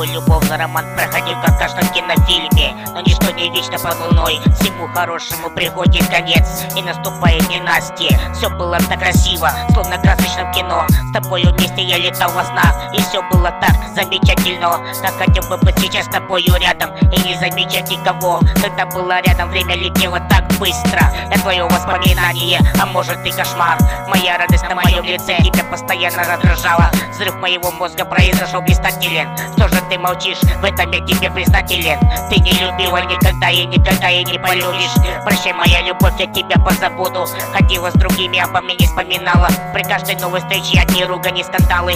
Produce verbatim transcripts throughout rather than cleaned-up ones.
тобой любовный роман проходил, как в каждом кинофильме. Но ничто не вечно под луной, всему хорошему приходит конец, и наступает ненастье. Все было так красиво, словно в красочном кино. С тобой вместе я летал во снах, и все было так замечательно. Так хотел бы быть сейчас с тобою рядом и не замечать никого. Когда было рядом, время летело так быстро. Я твое воспоминание, а может и кошмар. Моя радость на моем лице тебя постоянно раздражала. Взрыв моего мозга произошел блистателен. Что же ты молчишь, в этом я тебе признателен. Ты не любила никогда и никогда и не полюбишь. Прощай, моя любовь, я тебя позабуду. Ходила с другими, обо мне не вспоминала. При каждой новой встрече одни ругани, скандалы.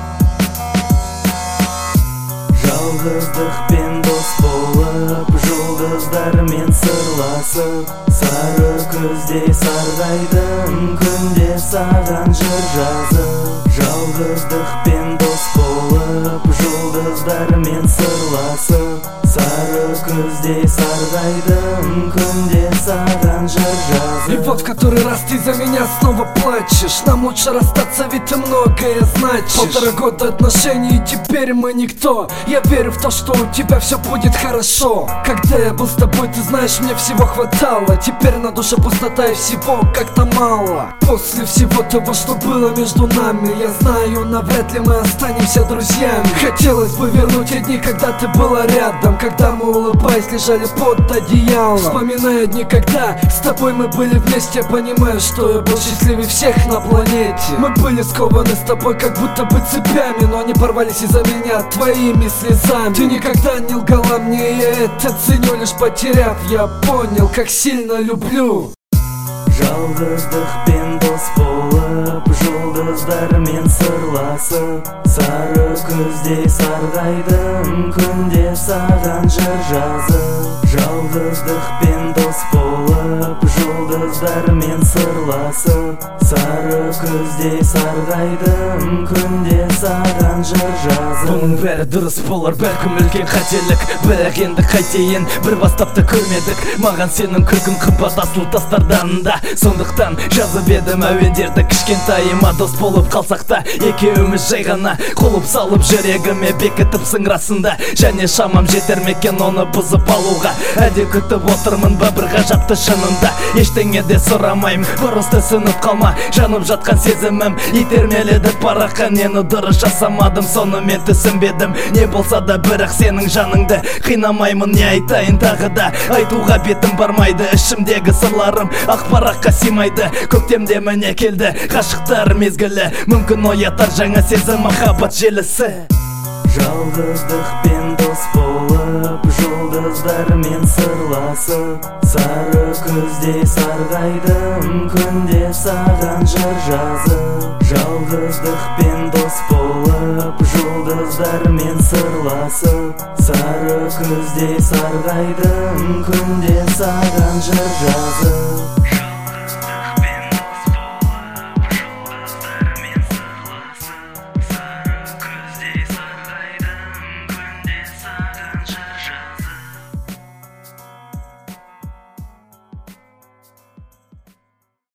Жалғыздықпен дос болып, жұлдыздармен сырласып, сары күздей сарғайдым күнде саған жыр жазып. Жалғыздықпен дос болып, жұлдыздармен сырласып, сары күздей сарғайдым күнде саған жыр жазып. И вот в который раз ты за меня снова плачешь. Нам лучше расстаться, ведь ты многое значишь. Полтора года отношений, и теперь мы никто. Я верю в то, что у тебя все будет хорошо. Когда я был с тобой, ты знаешь, мне всего хватало. Теперь на душе пустота и всего как-то мало. После всего того, что было между нами, я знаю, навряд ли мы останемся друзьями. Хотелось бы вернуть те дни, когда ты была рядом, когда мы, улыбаясь, лежали под одеялом. Вспоминая дни, когда с тобой мы были вместе, понимаю, что я был счастливее всех на планете. Мы были скованы с тобой, как будто бы цепями, но они порвались из-за меня твоими слезами. Ты никогда не лгала мне, я это ценю. Лишь потеряв, я понял, как сильно люблю. Жалғыздықпен дос болып, жұлдыздармен сырласып, сары күздей сарғайдым күнде саған жыр жазып. Жалғыздықпен дос болып, жұлдыздармен сырласып, сары күздей сарғайдым күнде саған жыр жазып. Бұның бәрі дұрыс болар, бәлкім үлкен қателік, бірақ енді қайтейін, бір бастапты көрмедік. Маған сенің күлкің қымбат асыл тастардан да. Сондықтан жазып едім әуендерді кішкентайыма. Дос болып қалсақ та екеуміз жай ғана құлып салып жүрегіме бекітіпсің расында. Және шамам жетер мекен оны бұзып алуға. Әде күтіп отырмын ба бір ғажапты шынында. Ештеңе де сұрамайым, бұрысты сынып қалма. Жанып жатқан сезімім итермеледі параққа. Нені дұрыс жасамадым, соны мен түсінбедім. Не болса да бірақ сенің жаныңды қинамаймын. Не айтайын тағы да, айтуға бетім бармайды. Ішімдегі сырларым ақ параққа симайды. Көктемде міне келді ғашықтар мезгілі. Мүмкін оятар жаңа сезім махаббат желісі. Жалғыздықпен дос болып, жұлдыздармен сырласып, сары күздей сарғайдым күнде саған жыр жазып. Жалғыздықпен дос болып, жұлдыздармен сырласып, сары күздей сарғайдым күнде саған жыр жазып.